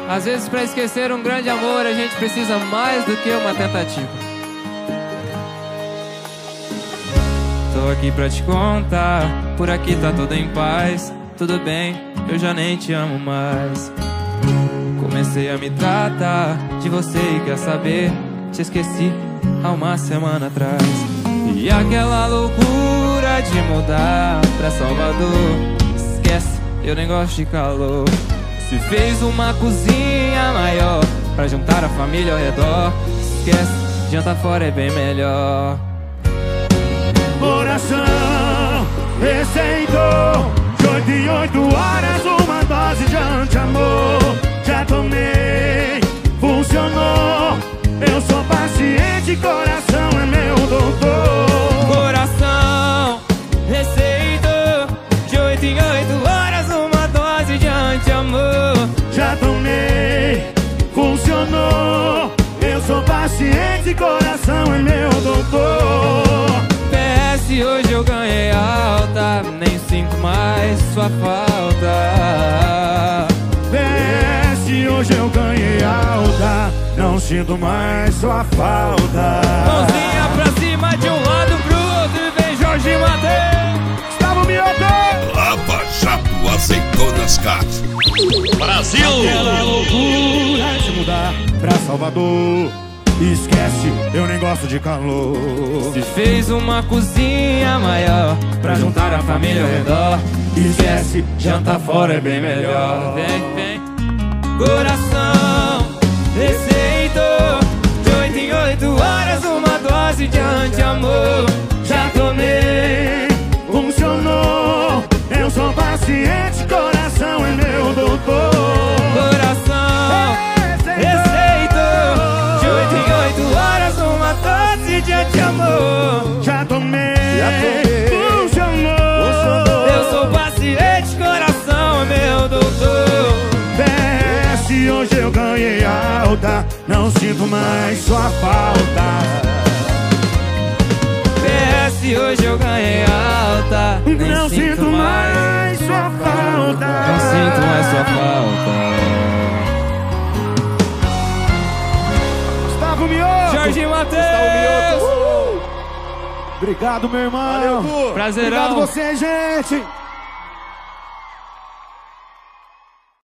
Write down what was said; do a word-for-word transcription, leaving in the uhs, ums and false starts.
Às vezes pra esquecer um grande amor a gente precisa mais do que uma tentativa. Tô aqui pra te contar, por aqui tá tudo em paz. Tudo bem, eu já nem te amo mais. Comecei a me tratar de você e quer saber, te esqueci há uma semana atrás. E aquela loucura de mudar pra Salvador, esquece, eu nem gosto de calor. Se fez uma cozinha maior pra juntar a família ao redor, esquece, janta fora é bem melhor. Coração receitou de oito em oito horas uma dose de anti-amor. Já tomei, funcionou. Eu sou paciente, coração é meu doutor. Coração receitou de oito em oito horas uma dose de anti-amor. Já tomei, funcionou. Eu sou paciente, coração é meu doutor. P S, hoje eu ganhei alta, nem sinto mais sua falta. P S, hoje eu ganhei alta, não sinto mais sua falta. Mãozinha pra cima de um lado pro outro e vem Jorge Mateus. Gustavo Mioto. Lava Jato Azeitonas Cat. Brasil! Aquela loucura de mudar pra Salvador, esquece, eu nem gosto de calor. Se fez uma cozinha maior pra juntar a família ao redor, esquece, janta fora é bem melhor. Vem, vem. Coração receitou de oito em oito horas uma dose de anti-amor. Já tomei, funcionou. Eu sou paciente, coração é meu doutor. Coração receitou de oito em oito horas uma dose de anti-amor. Já tomei, funcionou. Eu sou paciente, coração é meu doutor. P S, hoje eu ganhei alta, não sinto mais sua falta. P S, hoje eu ganhei alta, nem Não sinto sinto mais sua falta. Não sinto mais sua falta. Gustavo Mioto. Jorge Mateus. Obrigado, meu irmão. Prazerão. Obrigado você, gente.